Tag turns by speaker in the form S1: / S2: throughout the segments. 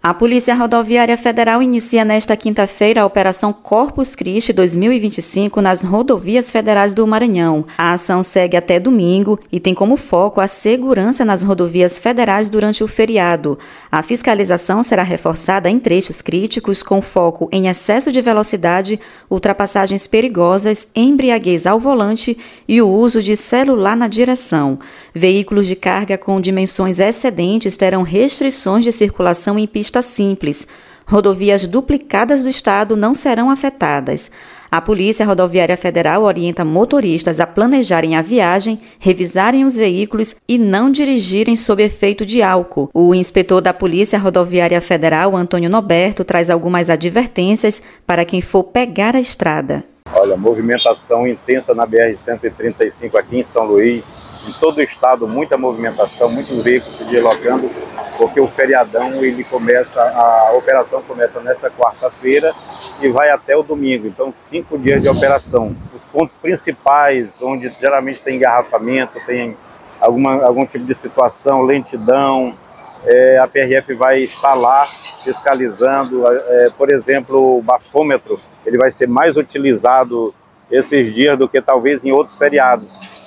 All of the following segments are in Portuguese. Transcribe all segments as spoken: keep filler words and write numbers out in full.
S1: A Polícia Rodoviária Federal inicia nesta quinta-feira a Operação Corpus Christi dois mil e vinte e cinco nas rodovias federais do Maranhão. A ação segue até domingo e tem como foco a segurança nas rodovias federais durante o feriado. A fiscalização será reforçada em trechos críticos com foco em excesso de velocidade, ultrapassagens perigosas, embriaguez ao volante e o uso de celular na direção. Veículos de carga com dimensões excedentes terão restrições de circulação em pistas simples. Rodovias duplicadas do estado não serão afetadas. A Polícia Rodoviária Federal orienta motoristas a planejarem a viagem, revisarem os veículos e não dirigirem sob efeito de álcool. O inspetor da Polícia Rodoviária Federal, Antônio Noberto, traz algumas advertências para quem for pegar a estrada.
S2: Olha, movimentação intensa na B R cento e trinta e cinco aqui em São Luís. Em todo o estado, muita movimentação, muitos veículos se deslocando, porque o feriadão, ele começa, a operação começa nesta quarta-feira e vai até o domingo. Então, cinco dias de operação. Os pontos principais, onde geralmente tem engarrafamento, tem alguma, algum tipo de situação, lentidão, é, a P R F vai estar lá fiscalizando. É, por exemplo, o bafômetro, ele vai ser mais utilizado esses dias do que talvez em outros feriados,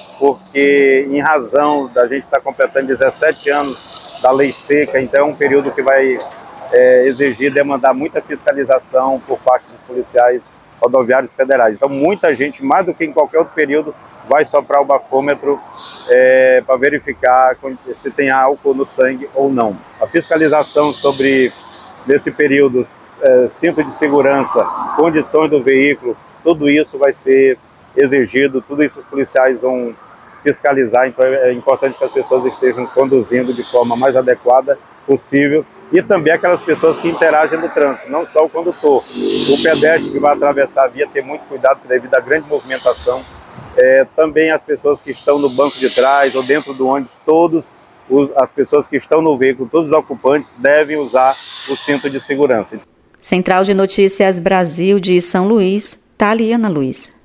S2: porque em razão da gente estar completando dezessete anos da lei seca, então é um período que vai é, exigir, demandar muita fiscalização por parte dos policiais rodoviários federais. Então muita gente, mais do que em qualquer outro período, vai soprar o bafômetro é, para verificar se tem álcool no sangue ou não. A fiscalização sobre, nesse período, é, cinto de segurança, condições do veículo, tudo isso vai ser exigido, tudo isso os policiais vão fiscalizar, então é importante que as pessoas estejam conduzindo de forma mais adequada possível e também aquelas pessoas que interagem no trânsito, não só o condutor. O pedestre que vai atravessar a via, ter muito cuidado devido à grande movimentação. É, também as pessoas que estão no banco de trás ou dentro do ônibus, todos os, as pessoas que estão no veículo, todos os ocupantes devem usar o cinto de segurança.
S1: Central de Notícias Brasil de São Luís, Taliana Luiz.